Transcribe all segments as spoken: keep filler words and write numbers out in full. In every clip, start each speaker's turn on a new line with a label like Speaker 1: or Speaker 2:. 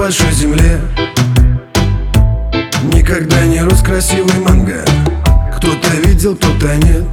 Speaker 1: большой земле никогда не рос красивый манго. Кто-то видел, кто-то нет.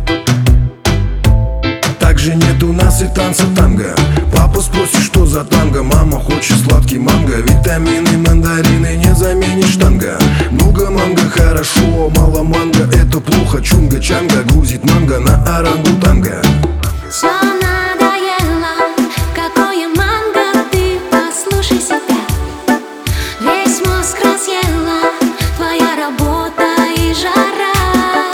Speaker 1: Также нет у нас и танца танго. Папа спросит, что за танго. Мама хочет сладкий манго. Витамины, мандарины не заменишь танго. Много манго хорошо, мало манго это плохо. Чунга-чанга грузит манго на орангутанга.
Speaker 2: Всё надоело, какое манго, ты послушай себя. Весь мозг разъела твоя работа и жара.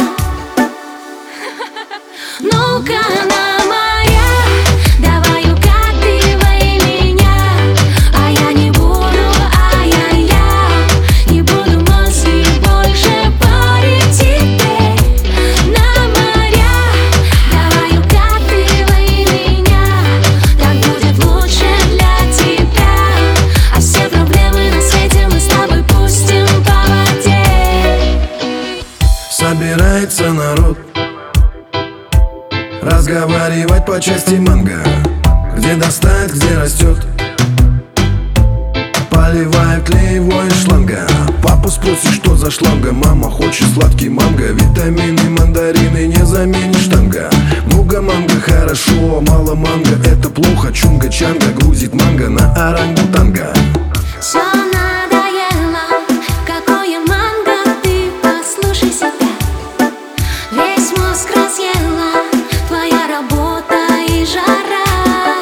Speaker 2: Ну-ка на моя, давай укатывай меня. А я не буду, ай-яй-яй, не буду мозги больше парить тебе. На моря, давай укатывай меня. Так будет лучше для тебя. А все проблемы на свете мы с тобой пустим по воде.
Speaker 1: Собирается народ разговаривать по части манго. Где достать, где растет. Поливают клеевой шланга. Папа спросит, что за шланга. Мама хочет сладкий манго. Витамины, мандарины не заменишь танго. Много манго хорошо, мало манго это плохо. Чунга-чанга грузит манго на орангутанга.
Speaker 2: Всё надоело, какое манго, ты послушай себя. Весь мозг разъела твоя работа и жара.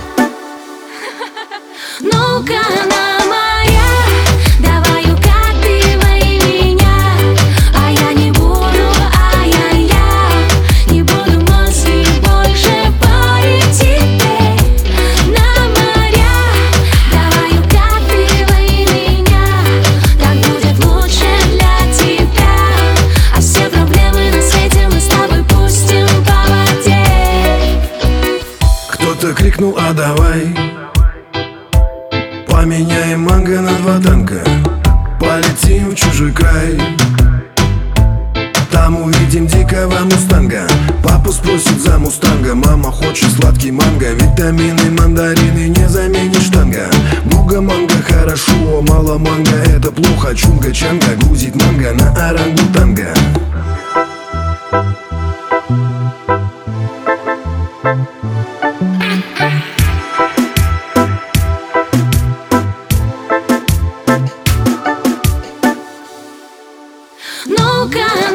Speaker 2: Ну-ка на моя, давай укатывай меня. А я не буду, ай-яй-яй, не буду мозги больше парить тебе. На моря, давай укатывай меня. Так будет лучше для тебя. А все проблемы на свете мы с тобой пустим по воде.
Speaker 1: Кто-то крикнул, а давай поменяем манго на два танка. Полетим в чужой край. Там увидим дикого мустанга. Папа спросит за мустанга. Мама хочет сладкий манго. Витамины, мандарины не заменишь танго. Много манго хорошо, мало манго это плохо. Чунга-чанга грузит манго на орангутанга.
Speaker 2: Ну-ка